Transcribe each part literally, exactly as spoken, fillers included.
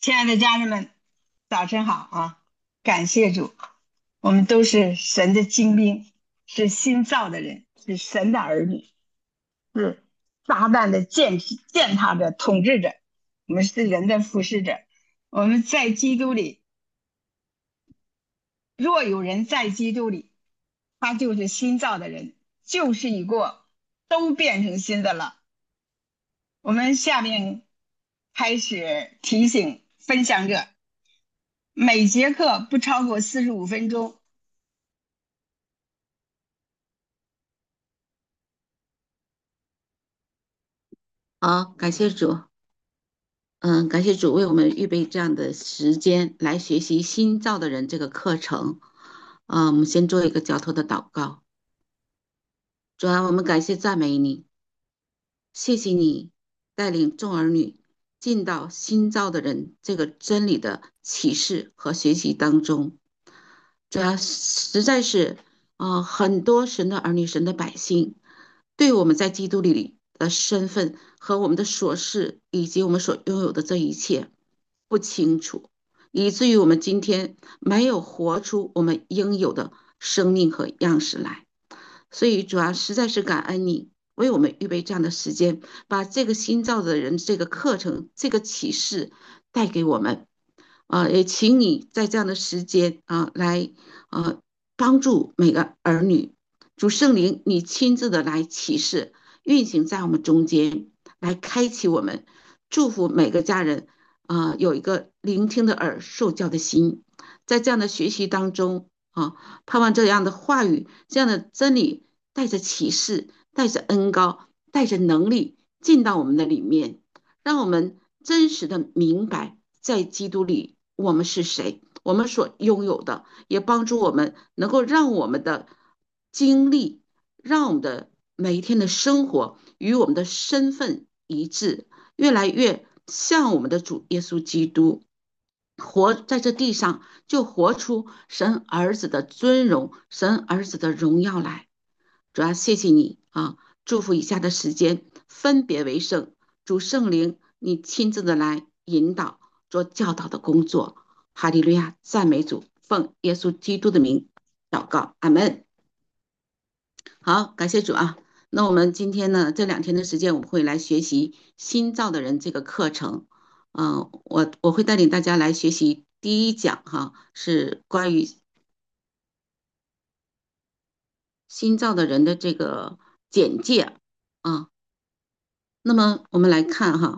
亲爱的家人们，早晨好啊！感谢主，我们都是神的精兵，是新造的人，是神的儿女，是撒旦的践践踏者、统治者。我们是人的服侍者。我们在基督里，若有人在基督里，他就是新造的人，旧事已过，都变成新的了。我们下面开始提醒分享者，每节课不超过四十五分钟。 好，感谢主，嗯，感谢主为我们预备这样的时间来学习新造的人这个课程。啊，我们先做一个交托的祷告。主啊，我们感谢赞美你，谢谢你带领众儿女进到新造的人这个真理的启示和学习当中。主啊，实在是啊、呃很多神的儿女、神的百姓，对我们在基督里的身份和我们的所事，以及我们所拥有的这一切不清楚，以至于我们今天没有活出我们应有的生命和样式来。所以主要实在是感恩你为我们预备这样的时间，把这个新造的人这个课程、这个启示带给我们。啊，也请你在这样的时间啊，来呃帮助每个儿女，主圣灵，你亲自的来启示，运行在我们中间，来开启我们，祝福每个家人啊，有一个聆听的耳，受教的心，在这样的学习当中啊，盼望这样的话语，这样的真理，带着启示，带着恩高，带着能力进到我们的里面，让我们真实的明白。在基督里我们是谁，我们所拥有的，也帮助我们能够让我们的经历，让我们的每一天的生活与我们的身份一致，越来越像我们的主耶稣基督。活在这地上，就活出神儿子的尊荣，神儿子的荣耀来。主要谢谢你啊！祝福以下的时间分别为圣，主圣灵，你亲自的来引导做教导的工作。哈利路亚，赞美主，奉耶稣基督的名祷告，阿门。好，感谢主啊！那我们今天呢，这两天的时间，我们会来学习新造的人这个课程。嗯、我我会带领大家来学习第一讲哈，是关于新造的人的这个简介啊。那么我们来看哈，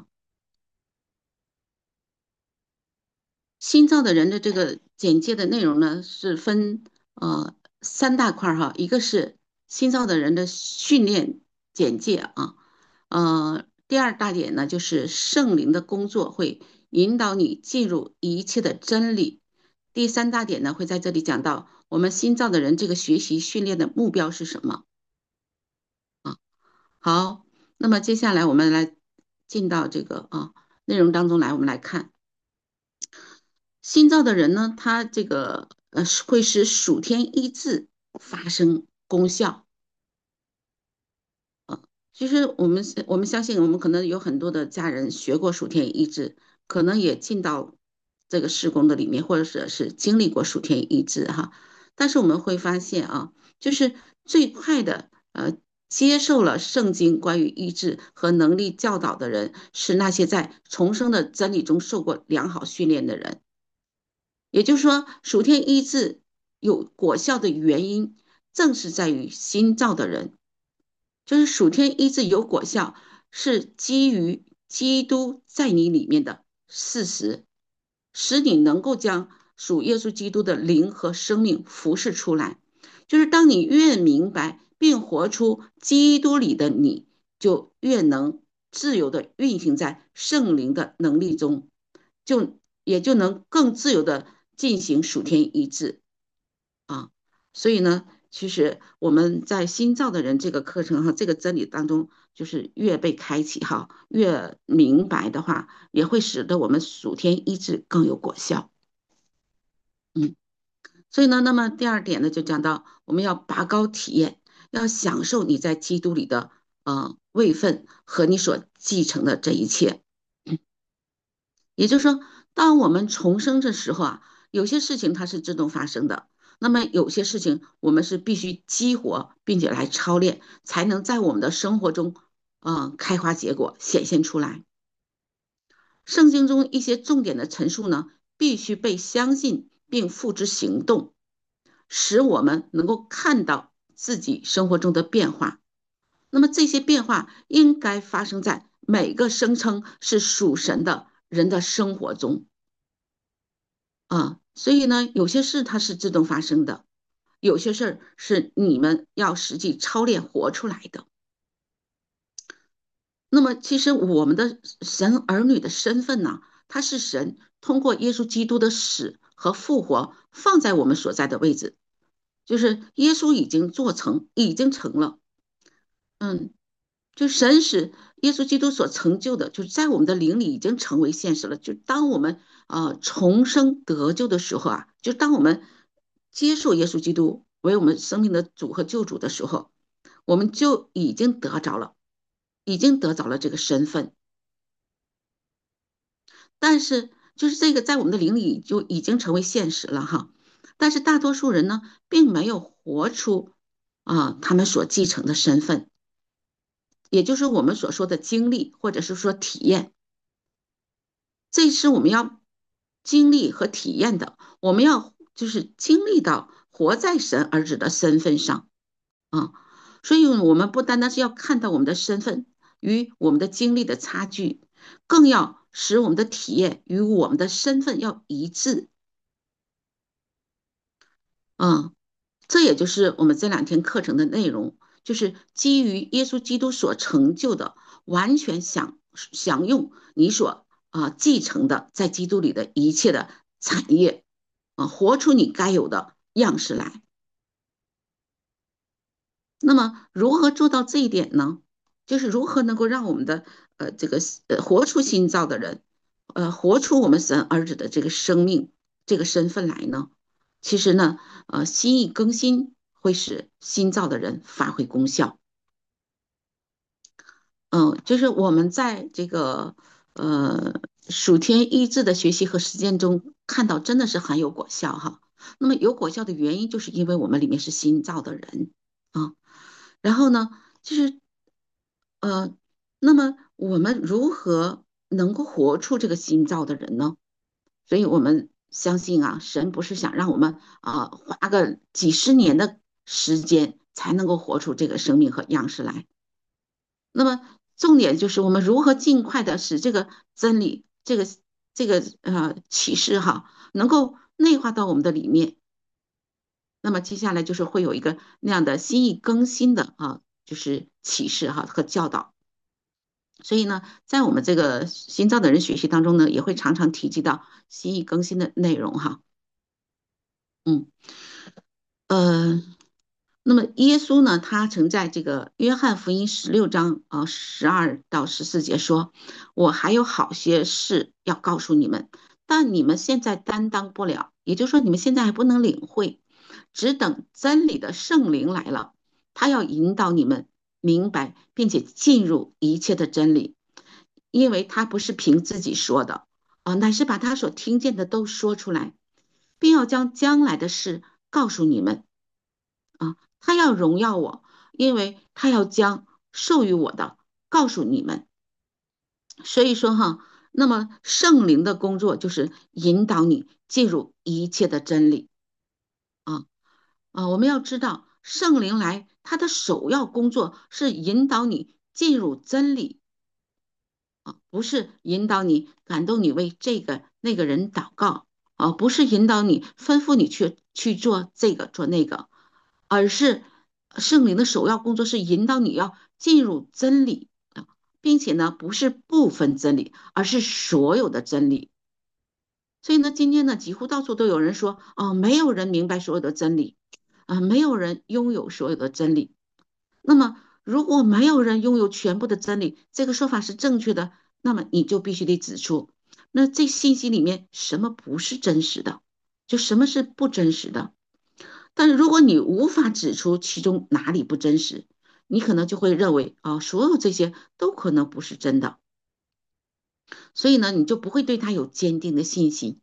新造的人的这个简介的内容呢，是分呃三大块儿哈，一个是新造的人的训练简介啊，呃，第二大点呢就是圣灵的工作会引导你进入一切的真理，第三大点呢会在这里讲到我们新造的人这个学习训练的目标是什么啊？好，那么接下来我们来进到这个啊内容当中来，我们来看。新造的人呢，他这个呃会使属天医治发生功效。其实我们我们相信，我们可能有很多的家人学过属天医治，可能也进到这个事工的里面，或者是是经历过属天医治哈。但是我们会发现啊，就是最快的呃接受了圣经关于医治和能力教导的人，是那些在重生的真理中受过良好训练的人。也就是说，属天医治有果效的原因，正是在于新造的人，就是属天医治有果效，是基于基督在你里面的事实，使你能够将属耶稣基督的灵和生命服侍出来。就是当你越明白并活出基督里的你，就越能自由的运行在圣灵的能力中，就也就能更自由的进行属天医治啊。所以呢，其实我们在新造的人这个课程哈，这个真理当中，就是越被开启哈，越明白的话，也会使得我们属天医治更有果效。嗯，所以呢，那么第二点呢，就讲到我们要拔高体验，要享受你在基督里的呃位分和你所继承的这一切。 也就是说，当我们重生的时候啊，有些事情它是自动发生的，那么有些事情我们是必须激活，并且来操练，才能在我们的生活中，呃，开花结果，显现出来。圣经中一些重点的陈述呢，必须被相信并付之行动，使我们能够看到自己生活中的变化。那么这些变化应该发生在每个声称是属神的人的生活中啊。所以呢，有些事它是自动发生的，有些事儿是你们要实际操练活出来的。那么，其实我们的神儿女的身份呢，它是神通过耶稣基督的死和复活放在我们所在的位置，就是耶稣已经做成，已经成了。嗯，就神使耶稣基督所成就的，就是在我们的灵里已经成为现实了。就当我们呃重生得救的时候啊，就当我们接受耶稣基督为我们生命的主和救主的时候，我们就已经得着了，已经得着了这个身份。但是就是这个在我们的灵里就已经成为现实了哈。但是大多数人呢，并没有活出啊、他们所继承的身份，也就是我们所说的经历或者是说体验。这是我们要经历和体验的，我们要就是经历到活在神儿子的身份上啊。所以，我们不单单是要看到我们的身份与我们的经历的差距，更要使我们的体验与我们的身份要一致。嗯，这也就是我们这两天课程的内容，就是基于耶稣基督所成就的，完全享享用你所啊、呃继承的在基督里的一切的产业啊、呃活出你该有的样式来。那么如何做到这一点呢？就是如何能够让我们的呃这个呃活出新造的人，呃活出我们神儿子的这个生命这个身份来呢？其实呢，呃，心意更新会使新造的人发挥功效。嗯，就是我们在这个呃属天医治的学习和实践中看到，真的是很有果效哈。那么有果效的原因，就是因为我们里面是新造的人啊。然后呢，就是呃，那么我们如何能够活出这个新造的人呢？所以我们相信啊，神不是想让我们啊、呃花个几十年的时间才能够活出这个生命和样式来。那么重点就是我们如何尽快的使这个真理、这个这个呃启示哈，能够内化到我们的里面。那么接下来就是会有一个那样的心意更新的啊，就是启示哈和教导。所以呢，在我们这个新造的人学习当中呢，也会常常提及到心意更新的内容哈。嗯，呃，那么耶稣呢，他曾在这个约翰福音十六章啊十二到十四节说：“我还有好些事要告诉你们，但你们现在担当不了，也就是说你们现在还不能领会，只等真理的圣灵来了，他要引导你们明白，并且进入一切的真理，因为他不是凭自己说的啊，乃是把他所听见的都说出来，并要将将来的事告诉你们。”啊，他要荣耀我，因为他要将授予我的告诉你们。所以说哈，那么圣灵的工作就是引导你进入一切的真理啊啊！我们要知道，圣灵来，他的首要工作是引导你进入真理啊，不是引导你感动你为这个那个人祷告啊，不是引导你吩咐你去去做这个做那个。而是圣灵的首要工作是引导你要进入真理啊，并且呢，不是部分真理，而是所有的真理。所以呢，今天呢，几乎到处都有人说，哦，没有人明白所有的真理啊，没有人拥有所有的真理。那么，如果没有人拥有全部的真理，这个说法是正确的，那么你就必须得指出，那这信息里面什么不是真实的，就什么是不真实的。但是如果你无法指出其中哪里不真实，你可能就会认为啊，所有这些都可能不是真的。 所以呢，你就不会对他有坚定的信心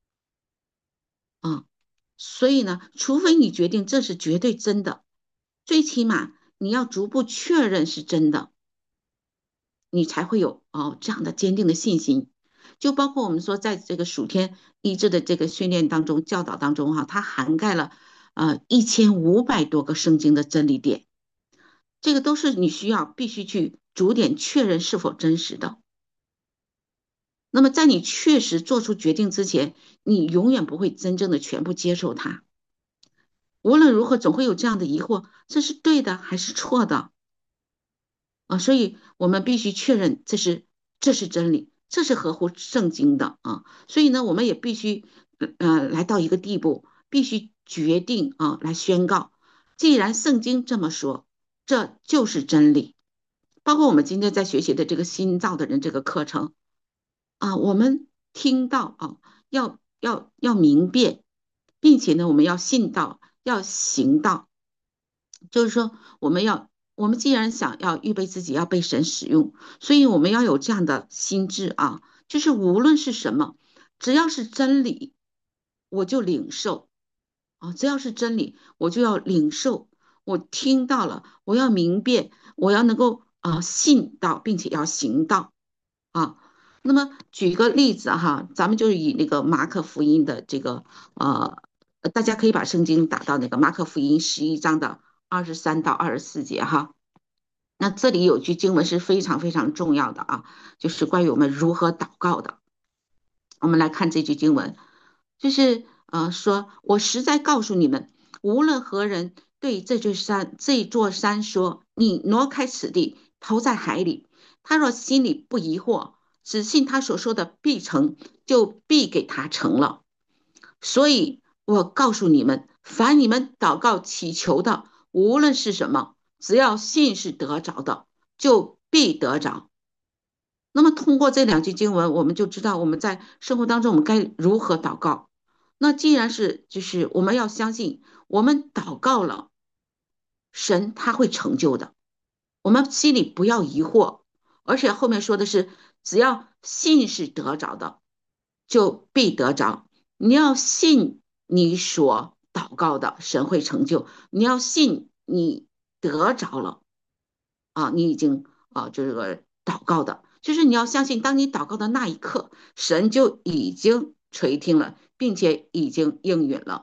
啊。所以呢，除非你决定这是绝对真的，最起码你要逐步确认是真的，你才会有哦这样的坚定的信心。就包括我们说，在这个属天医治的这个训练当中、教导当中哈、它涵盖了呃一千五百多个圣经的真理点，这个都是你需要必须去逐点确认是否真实的。那么在你确实做出决定之前，你永远不会真正的全部接受它。无论如何，总会有这样的疑惑：这是对的还是错的啊？所以我们必须确认这是这是真理，这是合乎圣经的啊。所以呢，我们也必须呃来到一个地步，必须决定啊来宣告，既然圣经这么说，这就是真理。包括我们今天在学习的这个新造的人这个课程啊，我们听到啊，要要要明辨，并且呢，我们要信道，要行道。就是说，我们要，我们既然想要预备自己要被神使用，所以我们要有这样的心智啊，就是无论是什么，只要是真理，我就领受啊，只要是真理，我就要领受。我听到了，我要明辨，我要能够啊信到，并且要行道啊。那么举个例子哈，咱们就是以那个马可福音的这个呃，大家可以把圣经打到那个马可福音十一章的二十三到二十四节哈。那这里有句经文是非常非常重要的啊，就是关于我们如何祷告的。我们来看这句经文，就是呃说，我实在告诉你们，无论何人对这座山这座山说，你挪开此地，投在海里，他若心里不疑惑，只信他所说的必成，就必给他成了。所以我告诉你们，凡你们祷告祈求的，无论是什么，只要信是得着的，就必得着。那么通过这两句经文，我们就知道我们在生活当中我们该如何祷告。那既然是就是我们要相信，我们祷告了，神他会成就的。我们心里不要疑惑，而且后面说的是，只要信是得着的，就必得着。你要信你所祷告的，神会成就；你要信你得着了啊，你已经啊，就是个祷告的，就是你要相信，当你祷告的那一刻，神就已经垂听了，并且已经应允了。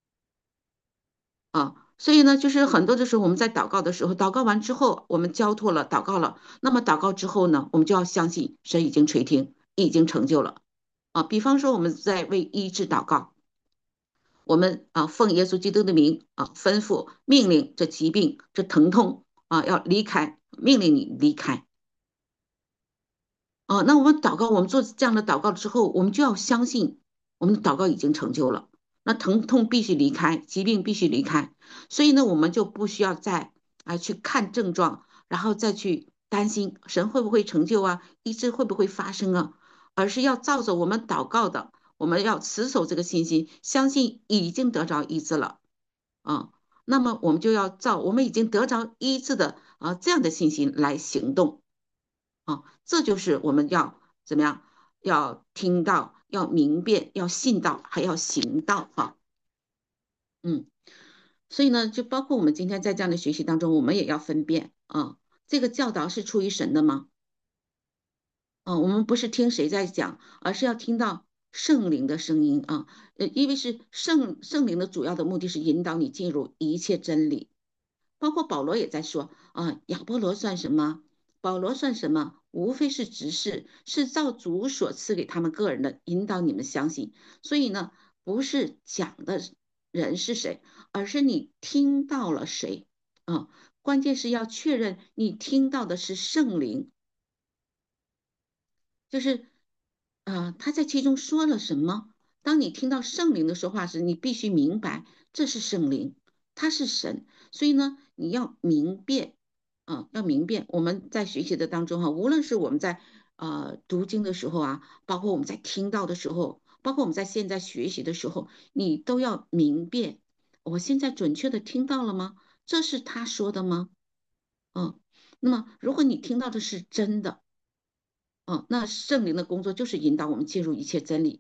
啊，所以呢，就是很多的时候我们在祷告的时候，祷告完之后，我们交托了，祷告了，那么祷告之后呢，我们就要相信神已经垂听，已经成就了。啊，比方说我们在为医治祷告，我们啊奉耶稣基督的名啊吩咐命令这疾病这疼痛啊要离开，命令你离开。啊，那我们祷告，我们做这样的祷告之后，我们就要相信我们的祷告已经成就了。那疼痛必须离开，疾病必须离开，所以呢，我们就不需要再啊去看症状，然后再去担心神会不会成就啊，医治会不会发生啊，而是要照着我们祷告的，我们要持守这个信心，相信已经得着医治了啊。那么我们就要照我们已经得着医治的啊这样的信心来行动。啊，这就是我们要怎么样？要听到，要明辨，要信道，还要行道啊。嗯，所以呢，就包括我们今天在这样的学习当中，我们也要分辨啊，这个教导是出于神的吗？啊，我们不是听谁在讲，而是要听到圣灵的声音啊。呃，因为是圣圣灵的主要的目的是引导你进入一切真理。包括保罗也在说啊，亚波罗算什么？保罗算什么？无非是执事，是照主所赐给他们个人的，引导你们相信。所以呢，不是讲的人是谁，而是你听到了谁啊？关键是要确认你听到的是圣灵，就是啊，他在其中说了什么？当你听到圣灵的说话时，你必须明白这是圣灵，他是神。所以呢，你要明辨啊，要明辨。我们在学习的当中哈，无论是我们在呃读经的时候啊，包括我们在听到的时候，包括我们在现在学习的时候，你都要明辨。我现在准确的听到了吗？这是他说的吗？嗯，那么如果你听到的是真的。 嗯，那圣灵的工作就是引导我们进入一切真理。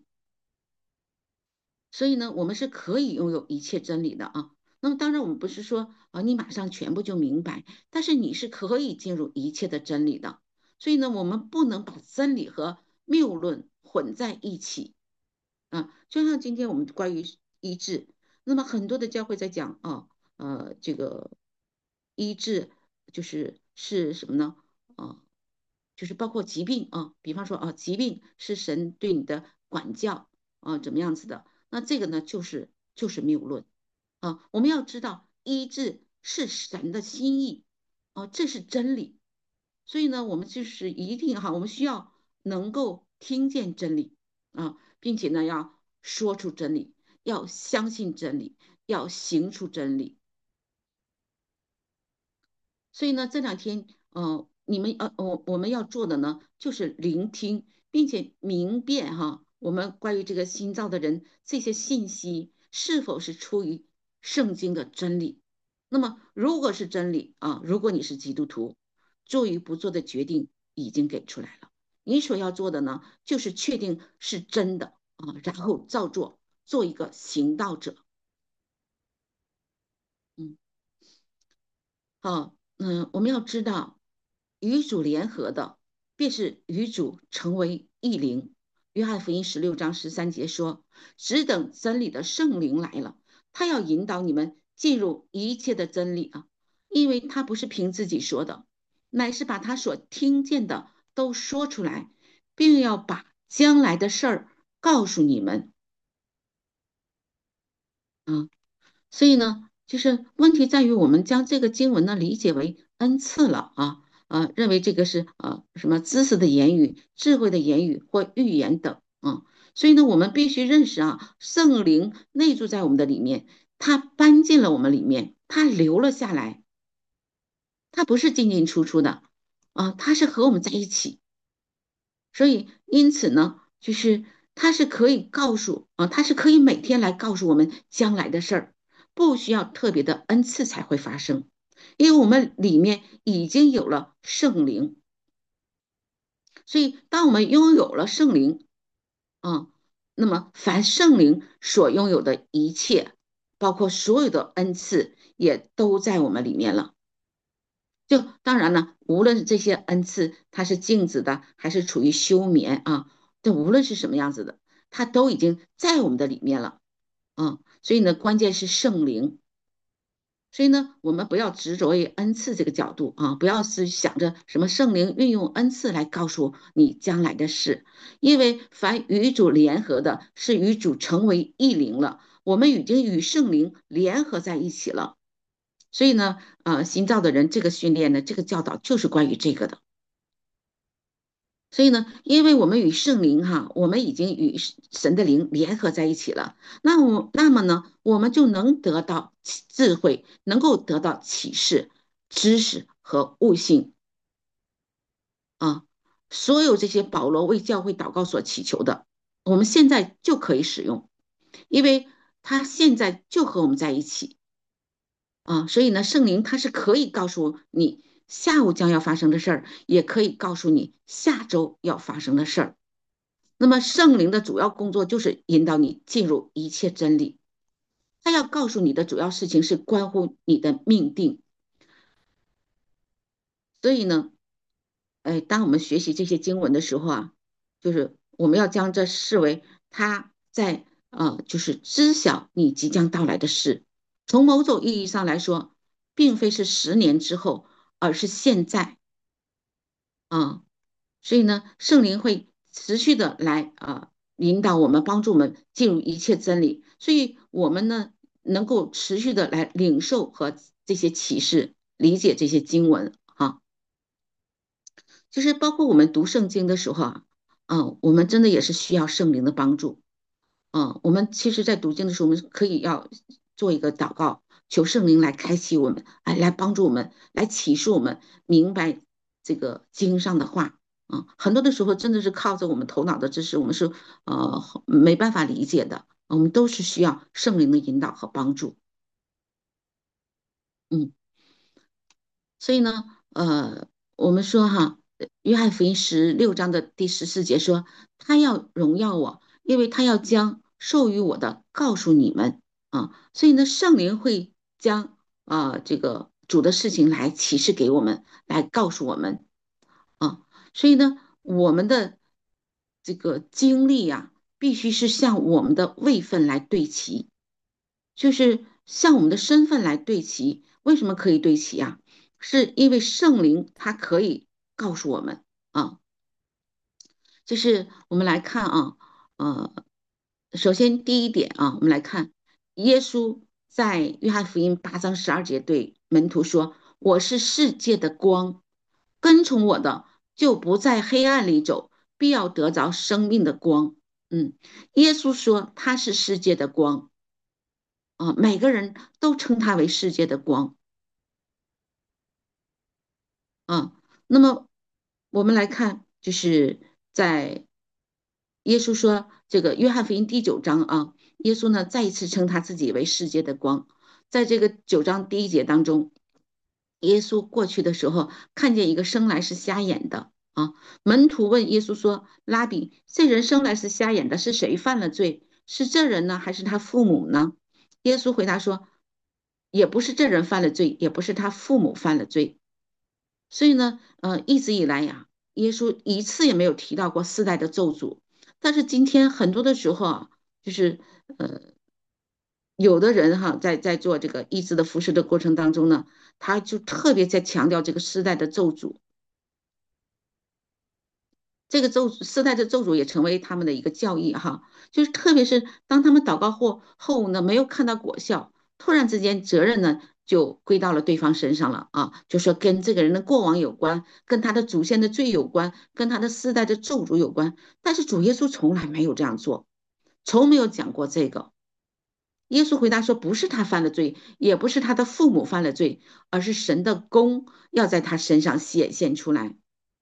所以呢，我们是可以拥有一切真理的啊。那么当然，我们不是说啊，你马上全部就明白，但是你是可以进入一切的真理的。所以呢，我们不能把真理和谬论混在一起啊。就像今天我们关于医治，那么很多的教会在讲啊，呃，这个医治就是是什么呢？啊，就是包括疾病啊，比方说啊，疾病是神对你的管教啊，怎么样子的？那这个呢，就是就是谬论啊。我们要知道，医治是神的心意啊，这是真理。所以呢，我们就是一定哈，我们需要能够听见真理啊，并且呢，要说出真理，要相信真理，要行出真理。所以呢，这两天，呃，你们呃，我我们要做的呢，就是聆听，并且明辨哈，我们关于这个新造的人这些信息是否是出于圣经的真理。那么，如果是真理啊，如果你是基督徒，做与不做的决定已经给出来了。你所要做的呢，就是确定是真的啊，然后照做，做一个行道者。嗯。好，嗯，我们要知道，与主联合的，便是与主成为一灵。约翰福音十六章十三节说：只等真理的圣灵来了，他要引导你们进入一切的真理啊，因为他不是凭自己说的，乃是把他所听见的都说出来，并要把将来的事儿告诉你们啊。所以呢，就是问题在于我们将这个经文呢理解为恩赐了啊，呃，认为这个是呃什么知识的言语、智慧的言语或预言等啊。所以呢，我们必须认识啊，圣灵内住在我们的里面，他搬进了我们里面，他留了下来，他不是进进出出的啊，他是和我们在一起。所以因此呢，就是他是可以告诉啊，他是可以每天来告诉我们将来的事儿，不需要特别的恩赐才会发生，因为我们里面已经有了圣灵。所以当我们拥有了圣灵啊，那么凡圣灵所拥有的一切，包括所有的恩赐，也都在我们里面了。就当然了，无论是这些恩赐，它是静止的，还是处于休眠啊，这无论是什么样子的，它都已经在我们的里面了啊。所以呢，关键是圣灵。所以呢，我们不要执着于恩赐这个角度啊，不要是想着什么圣灵运用恩赐来告诉你将来的事，因为凡与主联合的，是与主成为一灵了，我们已经与圣灵联合在一起了。所以呢，呃，新造的人这个训练呢，这个教导就是关于这个的。所以呢，因为我们与圣灵哈，我们已经与神的灵联合在一起了，那我那么呢，我们就能得到智慧，能够得到启示、知识和悟性啊。所有这些保罗为教会祷告所祈求的，我们现在就可以使用，因为他现在就和我们在一起。啊，所以呢，圣灵它是可以告诉你下午将要发生的事儿，也可以告诉你下周要发生的事儿。那么圣灵的主要工作就是引导你进入一切真理，他要告诉你的主要事情是关乎你的命定。所以呢，哎，当我们学习这些经文的时候啊，就是我们要将这视为他在呃，就是知晓你即将到来的事。从某种意义上来说，并非是十年之后，而是现在啊。所以呢，圣灵会持续的来啊引导我们，帮助我们进入一切真理。所以我们呢，能够持续的来领受和这些启示，理解这些经文啊。就是包括我们读圣经的时候啊，嗯，我们真的也是需要圣灵的帮助。嗯，我们其实，在读经的时候，我们可以要做一个祷告，求圣灵来开启我们，哎，来帮助我们，来启示我们，明白这个经上的话。啊，很多的时候真的是靠着我们头脑的知识，我们是呃没办法理解的，我们都是需要圣灵的引导和帮助。嗯，所以呢，呃，我们说哈。 约翰福音十六章的第十四节说，他要荣耀我，因为他要将授予我的告诉你们啊。所以呢，圣灵会将啊这个主的事情来启示给我们，来告诉我们啊。所以呢，我们的这个经历呀、必须是向我们的位分来对齐，就是向我们的身份来对齐。为什么可以对齐啊？是因为圣灵他可以告诉我们啊。就是我们来看啊，呃，首先第一点啊，我们来看耶稣在约翰福音八章十二节对门徒说：“我是世界的光，跟从我的就不在黑暗里走，必要得着生命的光。”嗯，耶稣说他是世界的光啊，每个人都称他为世界的光啊。那么我们来看，就是在耶稣说这个约翰福音第九章啊，耶稣呢再一次称他自己为世界的光。在这个九章第一节当中，耶稣过去的时候看见一个生来是瞎眼的啊，门徒问耶稣说：“拉比，这人生来是瞎眼的，是谁犯了罪？是这人呢，还是他父母呢？”耶稣回答说：“也不是这人犯了罪，也不是他父母犯了罪。”所以呢，呃，一直以来呀，耶稣一次也没有提到过世代的咒诅。但是今天很多的时候啊，就是呃，有的人哈，在在做这个医治的服饰的过程当中呢，他就特别在强调这个世代的咒诅。这个咒世代的咒诅也成为他们的一个教义哈，就是特别是当他们祷告后后呢，没有看到果效，突然之间责任呢就归到了对方身上了啊，就说跟这个人的过往有关，跟他的祖先的罪有关，跟他的世代的咒诅有关。但是主耶稣从来没有这样做，从没有讲过这个。耶稣回答说，不是他犯了罪，也不是他的父母犯了罪，而是神的功要在他身上显现出来。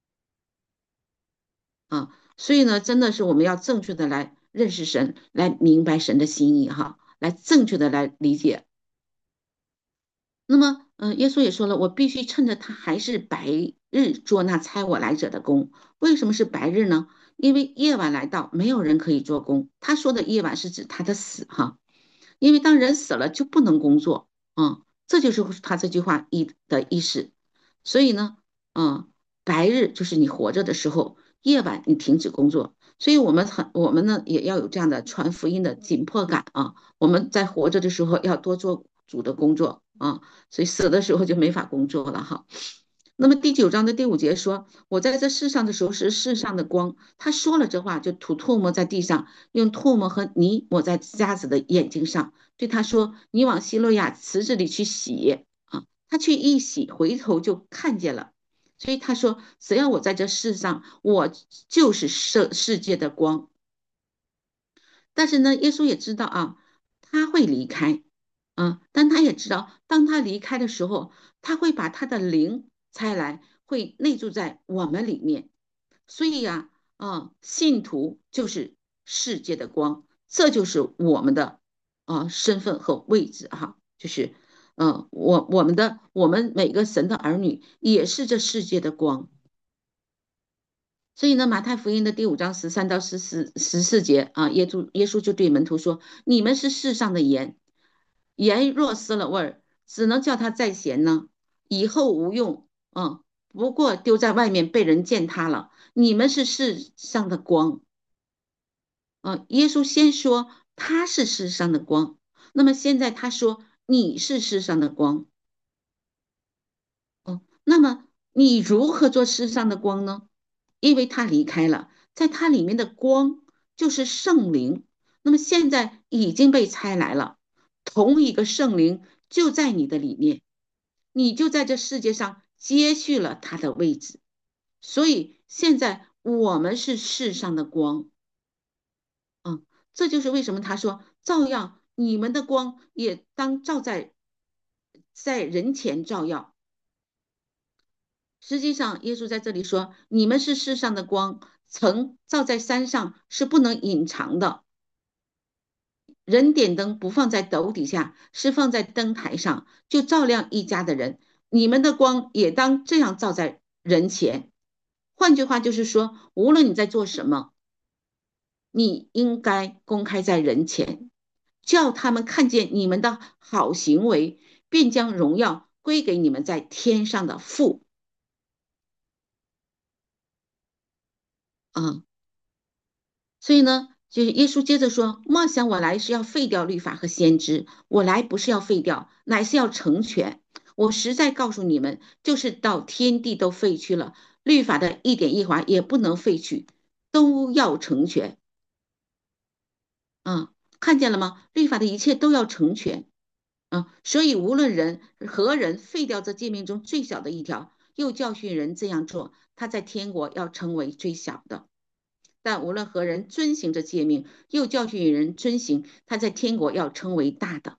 啊，所以呢，真的是我们要正确的来认识神，来明白神的心意哈，来正确的来理解。那么，嗯、呃耶稣也说了，我必须趁着他还是白日做那差我来者的工。为什么是白日呢？因为夜晚来到，没有人可以做工。他说的夜晚是指他的死哈，因为当人死了就不能工作，嗯，这就是他这句话意的意思。所以呢，嗯，白日就是你活着的时候，夜晚你停止工作。所以我们很，我们呢也要有这样的传福音的紧迫感啊。我们在活着的时候要多做主的工作啊，所以死的时候就没法工作了哈。那么第九章的第五节说：“我在这世上的时候是世上的光。”他说了这话，就吐唾沫在地上，用唾沫和泥抹在瞎子的眼睛上，对他说：“你往希洛亚池子里去洗啊。”他去一洗，回头就看见了。所以他说：“只要我在这世上，我就是世世界的光。”但是呢，耶稣也知道啊，他会离开，啊，但他也知道，当他离开的时候，他会把他的灵差来，会内住在我们里面。所以呀，啊，信徒就是世界的光，这就是我们的啊身份和位置哈，就是，嗯，我我们的我们每个神的儿女也是这世界的光。所以呢，马太福音的第五章十三到十四十四节啊，耶稣耶稣就对门徒说：“你们是世上的盐，盐若失了味儿，只能叫它再咸呢，以后无用。嗯，不过丢在外面被人践踏了。你们是世上的光。”啊，耶稣先说他是世上的光，那么现在他说你是世上的光。哦，那么你如何做世上的光呢？因为他离开了，在他里面的光就是圣灵。那么现在已经被差来了，同一个圣灵就在你的里面，你就在这世界上接续了他的位置。所以现在我们是世上的光。嗯，这就是为什么他说，照样你们的光也当照在在人前照耀。实际上，耶稣在这里说：“你们是世上的光，曾照在山上是不能隐藏的。人点灯不放在斗底下，是放在灯台上，就照亮一家的人。你们的光也当这样照在人前。” 换句话就是说，无论你在做什么，你应该公开在人前，叫他们看见你们的好行为，便将荣耀归给你们在天上的父。啊，所以呢，就是耶稣接着说：“莫想我来是要废掉律法和先知，我来不是要废掉，乃是要成全。我实在告诉你们，就是到天地都废去了，律法的一点一划也不能废去，都要成全。”啊，看见了吗？律法的一切都要成全。啊，所以无论人何人废掉这诫命中最小的一条，又教训人这样做，他在天国要成为最小的。但无论何人遵行这诫命，又教训人遵行，他在天国要称为大的。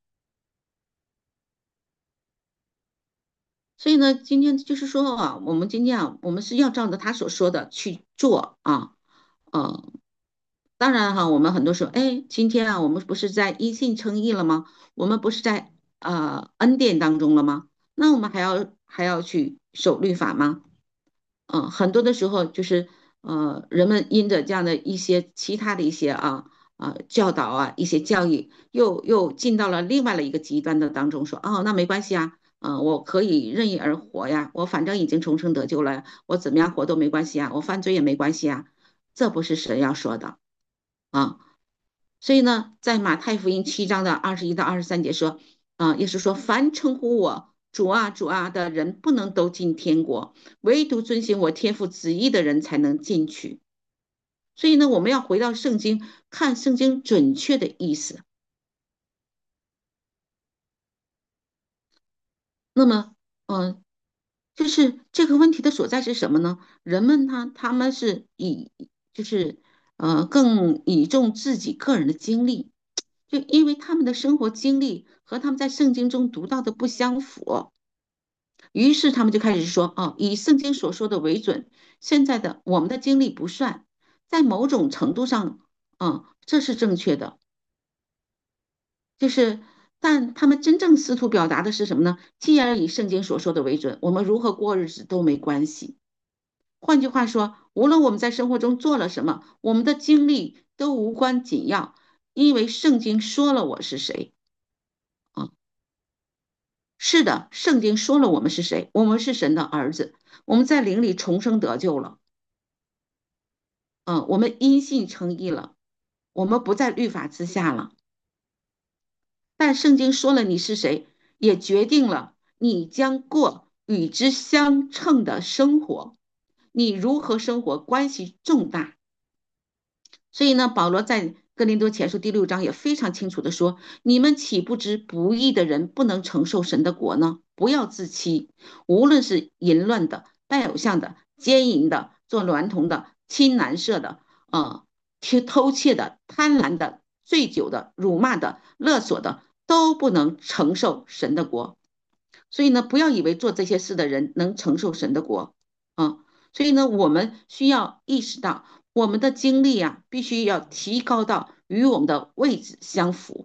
所以呢，今天就是说啊，我们今天啊，我们是要照着他所说的去做啊，呃，当然哈，我们很多时候，哎，今天啊，我们不是在因信称义了吗？我们不是在呃恩典当中了吗？那我们还要还要去守律法吗？嗯，很多的时候就是呃，人们因着这样的一些其他的一些啊啊教导啊一些教义，又又进到了另外的一个极端的当中，说哦，那没关系啊，嗯、我可以任意而活呀，我反正已经重生得救了，我怎么样活都没关系啊，我犯罪也没关系啊，这不是神要说的啊。所以呢，在马太福音七章的二十一到二十三节说，啊，耶稣说，凡称呼我主啊主啊的人，不能都进天国，唯独遵行我天父旨意的人才能进去。所以呢，我们要回到圣经，看圣经准确的意思。那么，嗯、呃就是这个问题的所在是什么呢？人们他他们是以就是呃更倚重自己个人的经历，就因为他们的生活经历和他们在圣经中读到的不相符，于是他们就开始说：“哦，以圣经所说的为准，现在的我们的经历不算，在某种程度上，嗯，这是正确的。就是，但他们真正试图表达的是什么呢？既然以圣经所说的为准，我们如何过日子都没关系。换句话说，无论我们在生活中做了什么，我们的经历都无关紧要，因为圣经说了我是谁。”啊。是的，圣经说了我们是谁，我们是神的儿子，我们在灵里重生得救了，嗯，我们因信称义了，我们不在律法之下了。但圣经说了你是谁，也决定了你将过与之相称的生活，你如何生活关系重大。所以呢，保罗在哥林多前书第六章也非常清楚的说：“你们岂不知不义的人不能承受神的国呢？不要自欺，无论是淫乱的、拜偶像的、奸淫的、做娈童的、亲男色的、呃偷窃的、贪婪的、醉酒的、辱骂的、勒索的，都不能承受神的国。”所以呢，不要以为做这些事的人能承受神的国啊。所以呢，我们需要意识到，我们的经历啊，必须要提高到与我们的位置相符。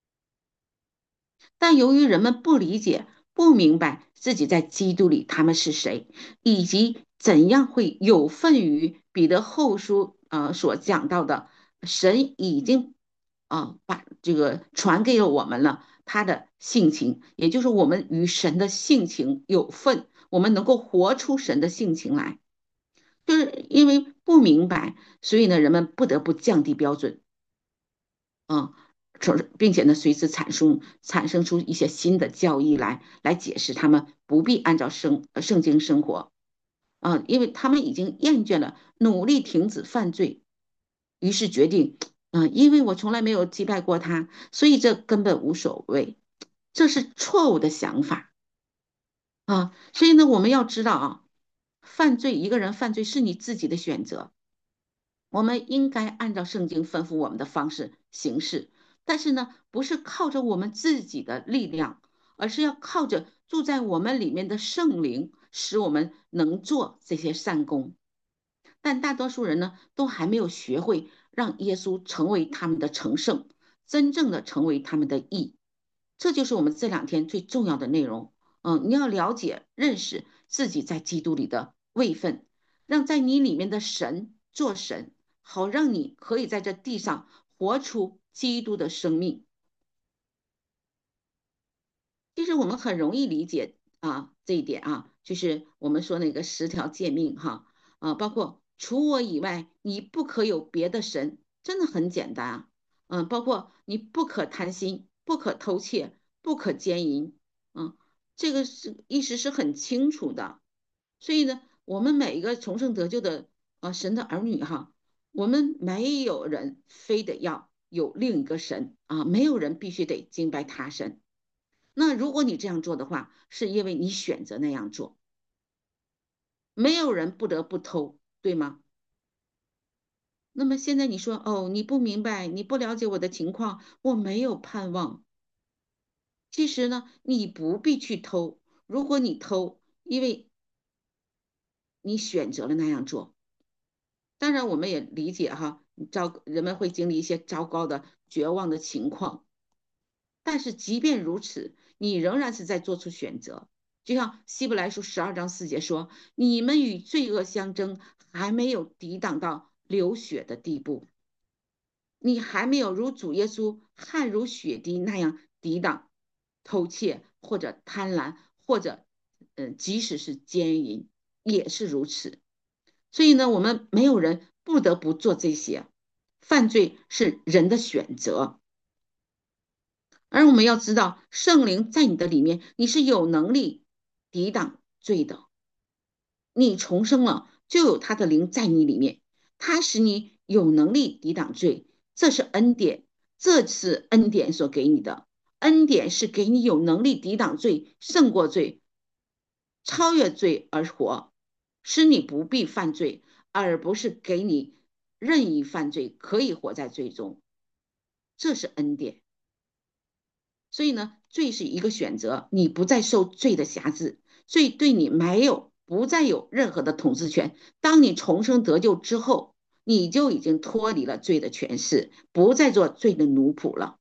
但由于人们不理解、不明白自己在基督里他们是谁，以及怎样会有份于彼得后书呃所讲到的，神已经啊、呃把这个传给了我们了他的性情，也就是我们与神的性情有份，我们能够活出神的性情来。就是因为不明白，所以呢，人们不得不降低标准。啊，并且呢，随之产生产生出一些新的教义来，来解释他们不必按照圣呃圣经生活啊，因为他们已经厌倦了努力停止犯罪，于是决定，嗯、呃因为我从来没有击败过他，所以这根本无所谓，这是错误的想法啊。所以呢，我们要知道啊，犯罪一个人犯罪是你自己的选择，我们应该按照圣经吩咐我们的方式行事，但是呢，不是靠着我们自己的力量，而是要靠着住在我们里面的圣灵，使我们能做这些善功。但大多数人呢，都还没有学会让耶稣成为他们的成圣，真正的成为他们的义。这就是我们这两天最重要的内容。嗯，你要了解、认识自己在基督里的位分， 让在你里面的神做神，好让你可以在这地上活出基督的生命。其实我们很容易理解啊这一点啊，就是我们说那个十条诫命哈啊，包括除我以外你不可有别的神，真的很简单啊。嗯，包括你不可贪心，不可偷窃，不可奸淫，嗯，这个是意思是很清楚的。所以呢，我们每一个重生得救的啊神的儿女哈，我们没有人非得要有另一个神啊，没有人必须得敬拜他神。那如果你这样做的话，是因为你选择那样做，没有人不得不偷，对吗？那么现在你说，哦，你不明白，你不了解我的情况，我没有盼望。其实呢，你不必去偷。如果你偷，因为你选择了那样做，当然我们也理解哈，糟人们会经历一些糟糕的、绝望的情况。但是即便如此，你仍然是在做出选择。就像希伯来书十二章四节说：“你们与罪恶相争，还没有抵挡到流血的地步，你还没有如主耶稣汗如血滴那样抵挡偷窃或者贪婪，或者嗯、呃，即使是奸淫也是如此。所以呢，我们没有人不得不做这些，犯罪是人的选择。”而我们要知道，圣灵在你的里面，你是有能力抵挡罪的。你重生了，就有他的灵在你里面，他使你有能力抵挡罪，这是恩典，这是恩典所给你的。恩典是给你有能力抵挡罪，胜过罪，超越罪而活，使你不必犯罪，而不是给你任意犯罪，可以活在罪中。这是恩典。所以呢，罪是一个选择，你不再受罪的辖制，罪对你没有不再有任何的统治权。当你重生得救之后，你就已经脱离了罪的权势，不再做罪的奴仆了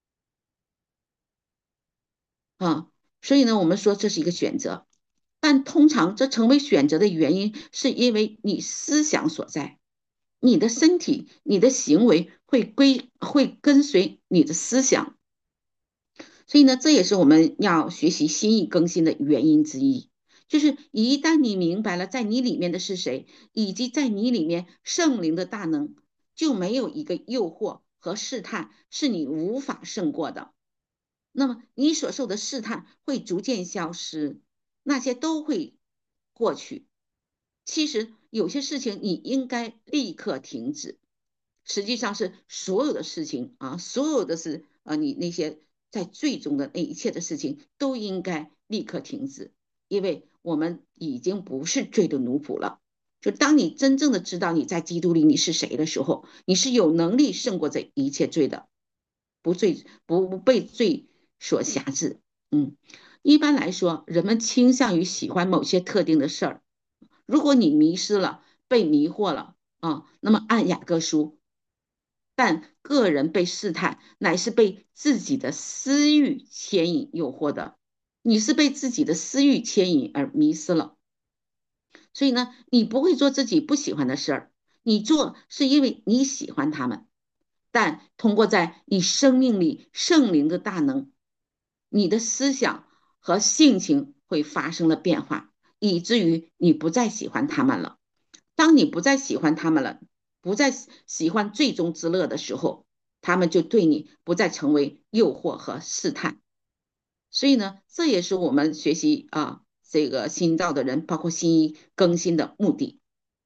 啊。所以呢，我们说这是一个选择，但通常这成为选择的原因，是因为你思想所在，你的身体、你的行为会归会跟随你的思想。所以呢，这也是我们要学习心意更新的原因之一，就是一旦你明白了在你里面的是谁，以及在你里面圣灵的大能，就没有一个诱惑和试探是你无法胜过的。那么你所受的试探会逐渐消失，那些都会过去。其实有些事情你应该立刻停止，实际上是所有的事情啊，所有的是啊，你那些在最终的那一切的事情都应该立刻停止，因为我们已经不是罪的奴仆了。就当你真正的知道你在基督里你是谁的时候，你是有能力胜过这一切罪的，不罪不不被罪所辖制。嗯，一般来说，人们倾向于喜欢某些特定的事儿。如果你迷失了，被迷惑了啊，那么按雅各书，但个人被试探，乃是被自己的私欲牵引诱惑的。你是被自己的私欲牵引而迷失了，所以呢，你不会做自己不喜欢的事儿，你做是因为你喜欢他们。但通过在你生命里圣灵的大能，你的思想和性情会发生了变化，以至于你不再喜欢他们了。当你不再喜欢他们了，不再喜欢最终之乐的时候，他们就对你不再成为诱惑和试探。所以呢，这也是我们学习啊这个新造的人，包括新一更新的目的。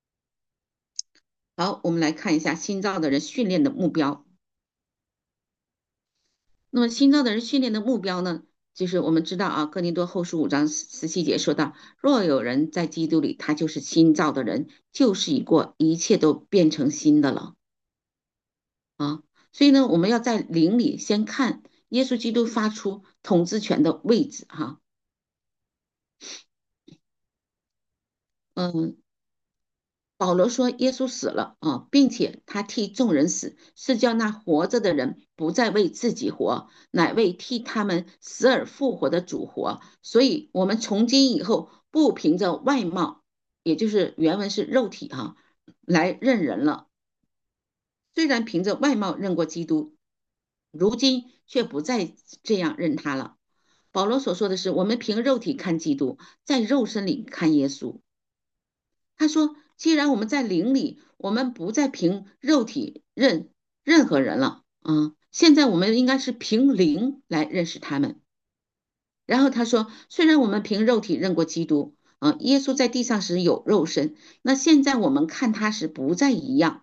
好，我们来看一下新造的人训练的目标。那么新造的人训练的目标呢，就是我们知道啊，哥林多后书五章十七节说到，若有人在基督里，他就是新造的人，旧事已过，一切都变成新的了啊。所以呢，我们要在灵里先看耶稣基督发出统治权的位置哈、嗯，保罗说耶稣死了啊，并且他替众人死，是叫那活着的人不再为自己活，乃为替他们死而复活的主活。所以，我们从今以后不凭着外貌， 也就是原文是肉体哈、啊，来认人了。虽然凭着外貌认过基督，如今却不再这样认他了。保罗所说的是，我们凭肉体看基督，在肉身里看耶稣。他说，既然我们在灵里，我们不再凭肉体认任何人了，啊，现在我们应该是凭灵来认识他们。然后他说，虽然我们凭肉体认过基督，啊，耶稣在地上时有肉身，那现在我们看他时不再一样。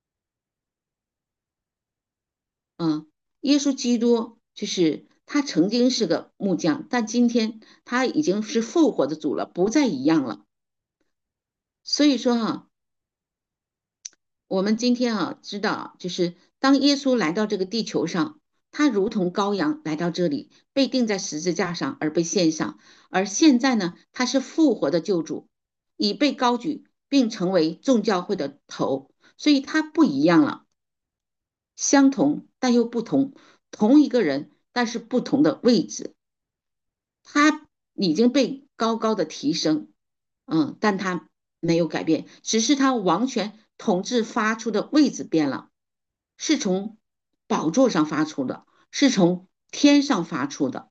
嗯，耶稣基督就是他曾经是个木匠，但今天他已经是复活的主了，不再一样了。所以说哈，我们今天啊知道，就是当耶稣来到这个地球上，他如同羔羊来到这里，被钉在十字架上而被献上，而现在呢，他是复活的救主，已被高举，并成为众教会的头，所以他不一样了。相同但又不同，同一个人，但是不同的位置。他已经被高高的提升，嗯，但他没有改变，只是他王权统治发出的位置变了，是从宝座上发出的，是从天上发出的。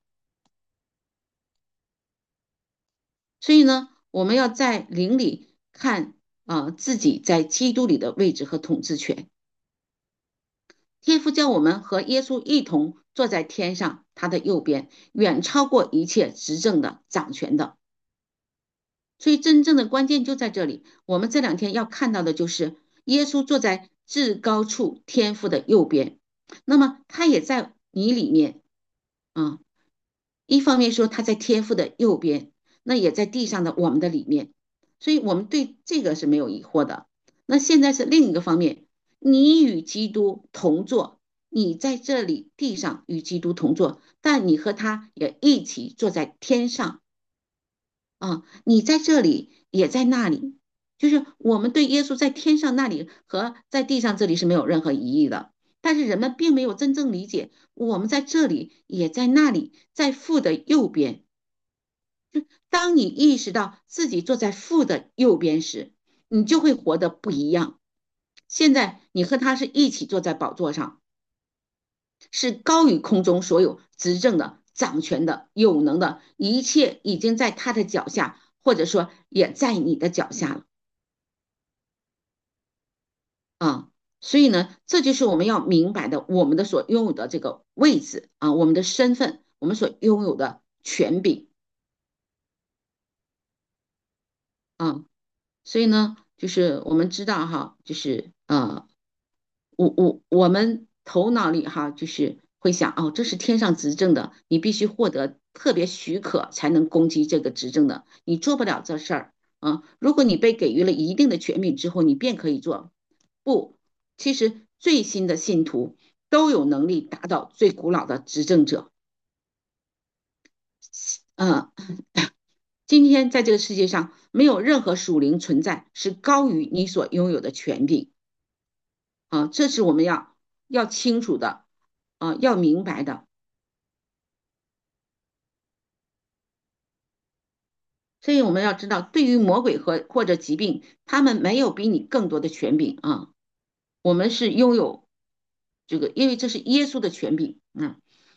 所以呢，我们要在灵里看啊、呃、自己在基督里的位置和统治权。天父叫我们和耶稣一同坐在天上，他的右边，远超过一切执政的、掌权的。所以真正的关键就在这里。我们这两天要看到的就是耶稣坐在至高处天父的右边，那么他也在你里面啊。一方面说他在天父的右边，那也在地上的我们的里面，所以我们对这个是没有疑惑的。那现在是另一个方面，你与基督同坐，你在这里地上与基督同坐，但你和他也一起坐在天上啊，你在这里也在那里，就是我们对耶稣在天上那里和在地上这里是没有任何疑义的。但是人们并没有真正理解，我们在这里也在那里，在父的右边。就当你意识到自己坐在父的右边时，你就会活得不一样。现在你和他是一起坐在宝座上，是高于空中所有执政的、掌权的、有能的，一切已经在他的脚下，或者说也在你的脚下了啊。所以呢，这就是我们要明白的，我们的所拥有的这个位置啊，我们的身份，我们所拥有的权柄啊。所以呢，就是我们知道哈，就是呃，我我我们头脑里哈，就是会想哦，这是天上执政的，你必须获得特别许可才能攻击这个执政的，你做不了这事儿啊。如果你被给予了一定的权柄之后，你便可以做。不，其实最新的信徒都有能力达到最古老的执政者。嗯、呃，今天在这个世界上，没有任何属灵存在是高于你所拥有的权柄啊，这是我们要要清楚的啊，要明白的。所以我们要知道，对于魔鬼和或者疾病，他们没有比你更多的权柄啊。我们是拥有这个，因为这是耶稣的权柄，嗯，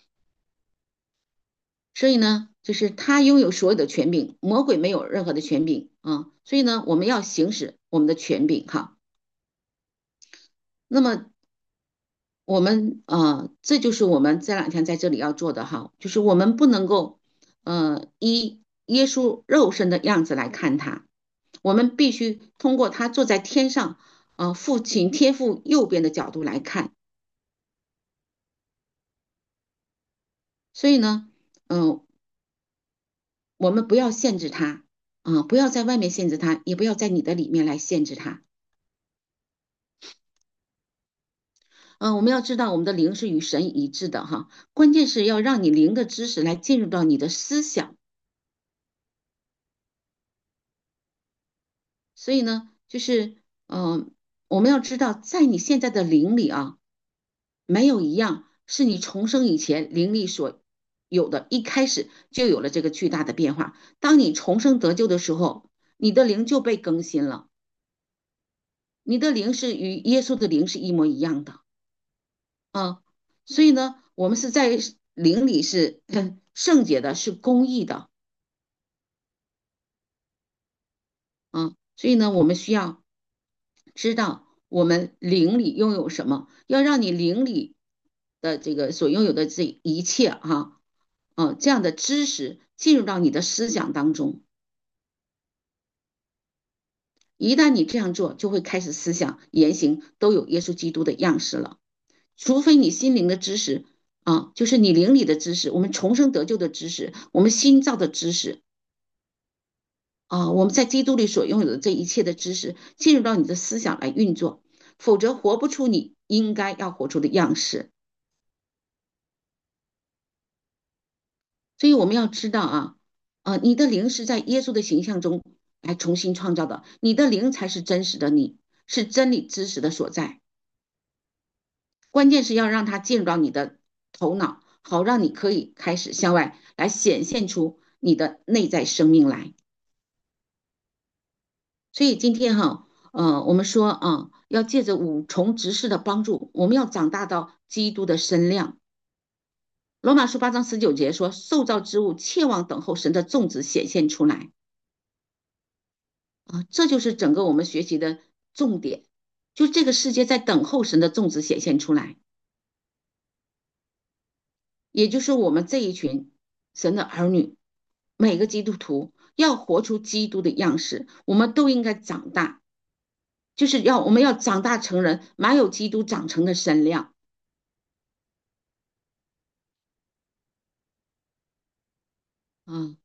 所以呢，就是他拥有所有的权柄，魔鬼没有任何的权柄啊。所以呢，我们要行使我们的权柄哈。那么我们呃，这就是我们这两天在这里要做的哈，就是我们不能够呃以耶稣肉身的样子来看他，我们必须通过他坐在天上，呃，父亲天父右边的角度来看。所以呢，嗯、呃，我们不要限制他，啊、不要在外面限制他，也不要在你的里面来限制他。嗯、呃，我们要知道我们的灵是与神一致的哈，关键是要让你灵的知识来进入到你的思想。所以呢，就是嗯、呃，我们要知道，在你现在的灵里啊，没有一样是你重生以前灵力所有的，一开始就有了这个巨大的变化。当你重生得救的时候， 你的灵就被更新了，你的灵是与耶稣的灵是一模一样的啊。所以呢，我们是在灵里是圣洁的，是公义的啊。所以呢，我们需要知道我们灵里拥有什么，要让你灵里的这个所拥有的这一切哈、啊，这样的知识进入到你的思想当中。一旦你这样做，就会开始思想言行都有耶稣基督的样式了。除非你心灵的知识啊，就是你灵里的知识，我们重生得救的知识，我们新造的知识啊，我们在基督里所拥有的这一切的知识，进入到你的思想来运作，否则活不出你应该要活出的样式。所以我们要知道啊，啊，你的灵是在耶稣的形象中来重新创造的，你的灵才是真实的你，是真理知识的所在。关键是要让它进入到你的头脑，好让你可以开始向外来显现出你的内在生命来。所以今天哈，呃，我们说啊，要借着五重执事的帮助，我们要长大到基督的身量。罗马书八章十九节说：受造之物切望等候神的种子显现出来啊，这就是整个我们学习的重点，就这个世界在等候神的种子显现出来。也就是我们这一群神的儿女，每个基督徒要活出基督的样式，我们都应该长大，就是要我们要长大成人，满有基督长成的身量。嗯，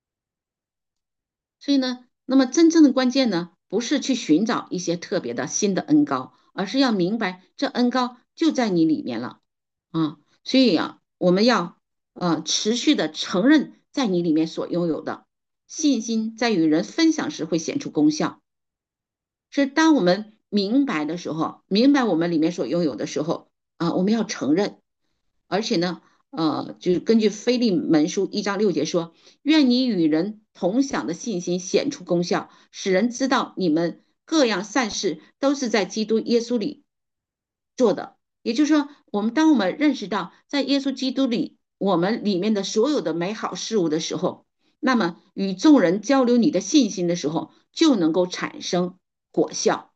所以呢，那么真正的关键呢，不是去寻找一些特别的新的恩高，而是要明白这恩高就在你里面了啊。所以啊，我们要呃持续的承认在你里面所拥有的信心，在与人分享时会显出功效。是当我们明白的时候，明白我们里面所拥有的时候啊，我们要承认，而且呢，呃，就是根据腓利门书一章六节说，愿你与人同享的信心显出功效，使人知道你们各样善事都是在基督耶稣里做的。也就是说，我们当我们认识到在耶稣基督里，我们里面的所有的美好事物的时候，那么与众人交流你的信心的时候，就能够产生果效。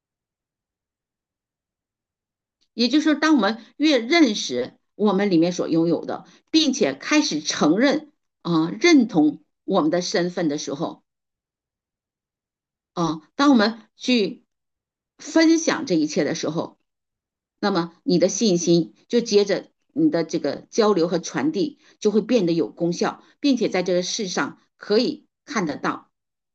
也就是说，当我们越认识我们里面所拥有的，并且开始承认啊、呃认同我们的身份的时候，啊、呃当我们去分享这一切的时候，那么你的信心就接着你的这个交流和传递就会变得有功效，并且在这个世上可以看得到。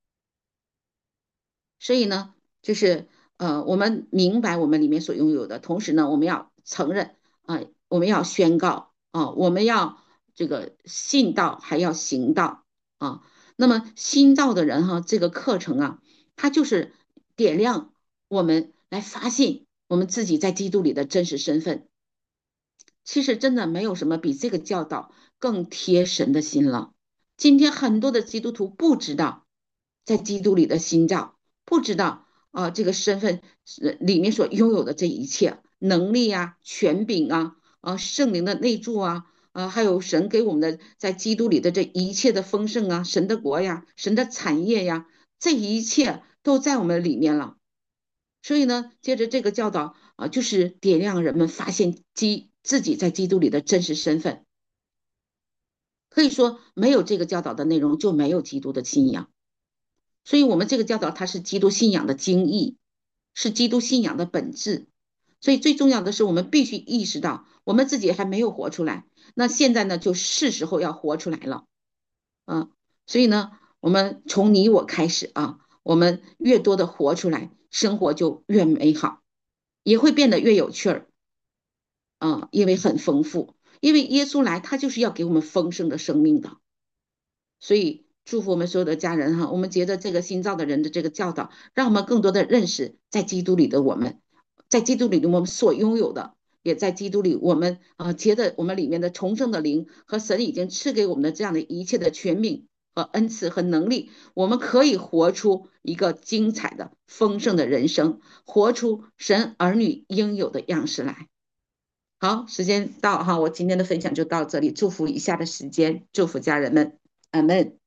所以呢，就是呃，我们明白我们里面所拥有的，同时呢，我们要承认啊、呃我们要宣告啊、呃我们要这个信道，还要行道啊。那么新造的人哈，这个课程啊，它就是点亮我们来发现我们自己在基督里的真实身份。其实真的没有什么比这个教导更贴神的心了。今天很多的基督徒不知道在基督里的心照，不知道啊、呃这个身份是里面所拥有的这一切能力啊、权柄啊、啊、呃圣灵的内助啊。啊、还有神给我们的在基督里的这一切的丰盛啊，神的国呀，神的产业呀，这一切都在我们里面了。所以呢，接着这个教导啊，就是点亮人们发现基自己在基督里的真实身份。可以说，没有这个教导的内容，就没有基督的信仰。所以，我们这个教导它是基督信仰的精义，是基督信仰的本质。所以，最重要的是，我们必须意识到，我们自己还没有活出来。那现在呢，就是时候要活出来了。嗯，所以呢，我们从你我开始啊，我们越多的活出来，生活就越美好，也会变得越有趣儿。啊，因为很丰富，因为耶稣来，他就是要给我们丰盛的生命的。所以祝福我们所有的家人哈，我们觉得这个新造的人的这个教导，让我们更多的认识在基督里的我们，在基督里的我们所拥有的，也在基督里我们啊，觉得我们里面的重生的灵和神已经赐给我们的这样的一切的权柄和恩赐和能力，我们可以活出一个精彩的丰盛的人生，活出神儿女应有的样式来。好，时间到哈，我今天的分享就到这里，祝福以下的时间，祝福家人们，阿门。